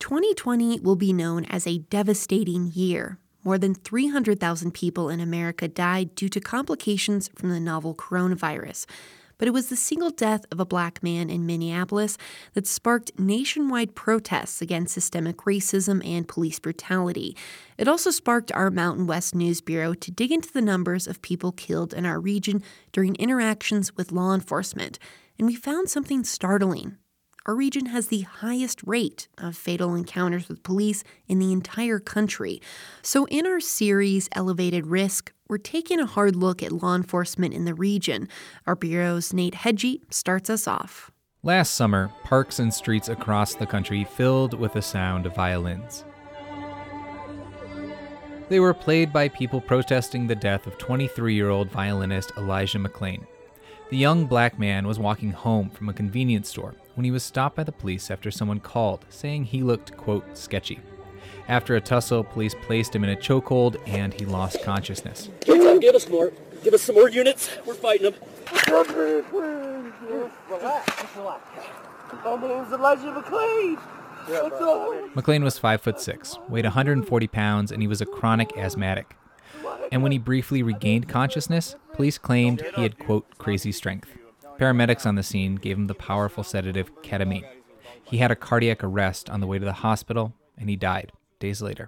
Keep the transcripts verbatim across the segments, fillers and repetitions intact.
twenty twenty will be known as a devastating year. More than three hundred thousand people in America died due to complications from the novel coronavirus. But it was the single death of a black man in Minneapolis that sparked nationwide protests against systemic racism and police brutality. It also sparked our Mountain West News Bureau to dig into the numbers of people killed in our region during interactions with law enforcement. And we found something startling. Our region has the highest rate of fatal encounters with police in the entire country. So in our series, Elevated Risk, we're taking a hard look at law enforcement in the region. Our Bureau's Nate Hedgie starts us off. Last summer, parks and streets across the country filled with the sound of violins. They were played by people protesting the death of twenty-three-year-old violinist Elijah McClain. The young black man was walking home from a convenience store when he was stopped by the police after someone called, saying he looked, quote, sketchy. After a tussle, police placed him in a chokehold and he lost consciousness. Give us more. Give us some more units. We're fighting them. Relax. Relax. My name's Elijah McClain. McClain was five foot six, weighed one hundred forty pounds, and he was a chronic asthmatic. And when he briefly regained consciousness, police claimed he had, quote, crazy strength. Paramedics on the scene gave him the powerful sedative ketamine. He had a cardiac arrest on the way to the hospital, and he died days later.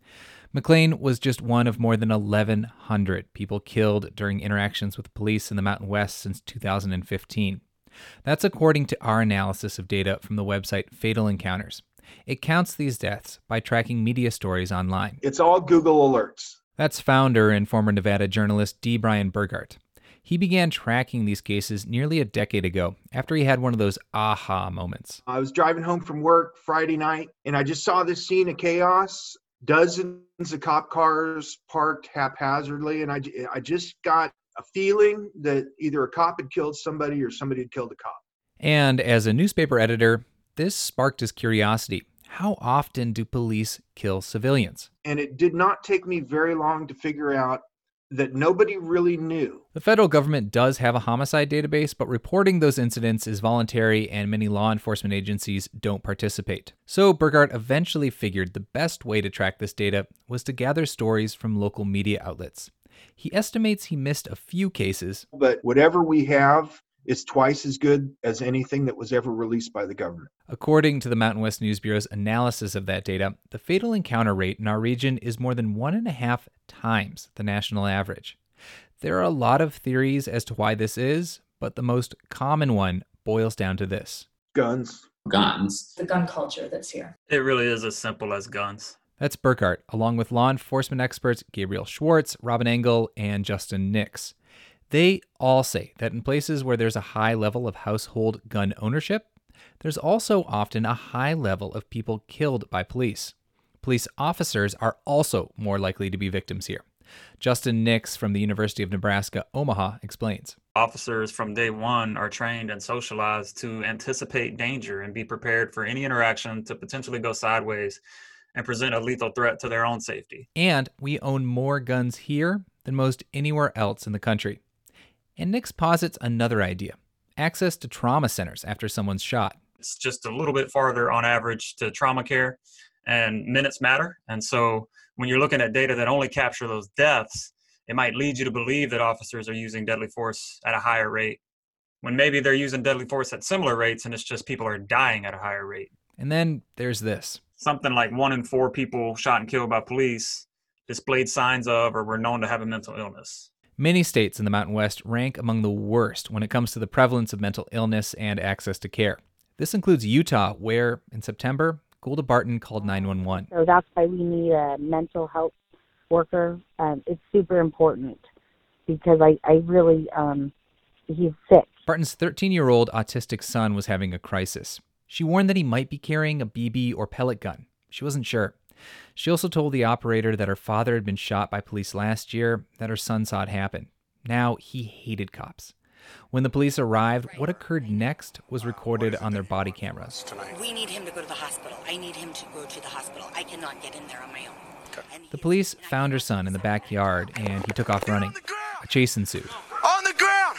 McClain was just one of more than eleven hundred people killed during interactions with police in the Mountain West since two thousand fifteen. That's according to our analysis of data from the website Fatal Encounters. It counts these deaths by tracking media stories online. It's all Google alerts. That's founder and former Nevada journalist D. Brian Burgart. He began tracking these cases nearly a decade ago after he had one of those aha moments. I was driving home from work Friday night, and I just saw this scene of chaos, dozens of cop cars parked haphazardly, and I, I just got a feeling that either a cop had killed somebody or somebody had killed a cop. And as a newspaper editor, this sparked his curiosity. How often do police kill civilians? And it did not take me very long to figure out that nobody really knew. The federal government does have a homicide database, but reporting those incidents is voluntary and many law enforcement agencies don't participate. So Burgart eventually figured the best way to track this data was to gather stories from local media outlets. He estimates he missed a few cases. But whatever we have is twice as good as anything that was ever released by the government. According to the Mountain West News Bureau's analysis of that data, the fatal encounter rate in our region is more than one and a half times the national average. There are a lot of theories as to why this is, but the most common one boils down to this. Guns. Guns. The gun culture that's here. It really is as simple as guns. That's Burgart, along with law enforcement experts Gabriel Schwartz, Robin Engel, and Justin Nix. They all say that in places where there's a high level of household gun ownership, there's also often a high level of people killed by police. Police officers are also more likely to be victims here. Justin Nix from the University of Nebraska, Omaha, explains. Officers from day one are trained and socialized to anticipate danger and be prepared for any interaction to potentially go sideways and present a lethal threat to their own safety. And we own more guns here than most anywhere else in the country. And Nix posits another idea: access to trauma centers after someone's shot. It's just a little bit farther on average to trauma care, and minutes matter. And so when you're looking at data that only capture those deaths, it might lead you to believe that officers are using deadly force at a higher rate, when maybe they're using deadly force at similar rates and it's just people are dying at a higher rate. And then there's this. Something like one in four people shot and killed by police displayed signs of or were known to have a mental illness. Many states in the Mountain West rank among the worst when it comes to the prevalence of mental illness and access to care. This includes Utah, where, in September, Golda Barton called nine one one. So that's why we need a mental health worker. Um, it's super important because I, I really, um, he's sick. Barton's thirteen-year-old autistic son was having a crisis. She warned that he might be carrying a B B or pellet gun. She wasn't sure. She also told the operator that her father had been shot by police last year, that her son saw it happen. Now he hated cops. When the police arrived, what occurred next was recorded on their body cameras. We need him to go to the hospital. I need him to go to the hospital. I cannot get in there on my own. The police found her son in the backyard, and he took off running. A chase ensued. On the ground!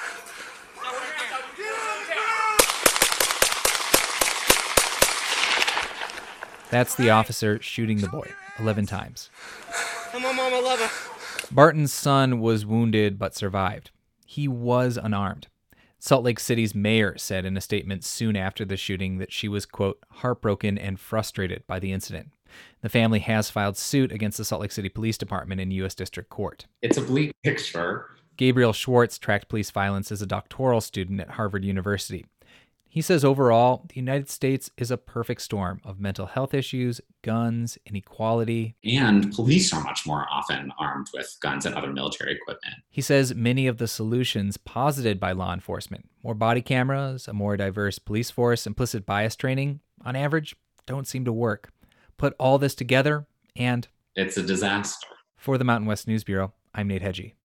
That's the officer shooting the boy eleven times. Come on, Mom, I love her. Barton's son was wounded but survived. He was unarmed. Salt Lake City's mayor said in a statement soon after the shooting that she was, quote, heartbroken and frustrated by the incident. The family has filed suit against the Salt Lake City Police Department in U S District Court. It's a bleak picture. Gabriel Schwartz tracked police violence as a doctoral student at Harvard University. He says overall, the United States is a perfect storm of mental health issues, guns, inequality. And police are much more often armed with guns and other military equipment. He says many of the solutions posited by law enforcement, more body cameras, a more diverse police force, implicit bias training, on average, don't seem to work. Put all this together, and it's a disaster. For the Mountain West News Bureau, I'm Nate Hedgie.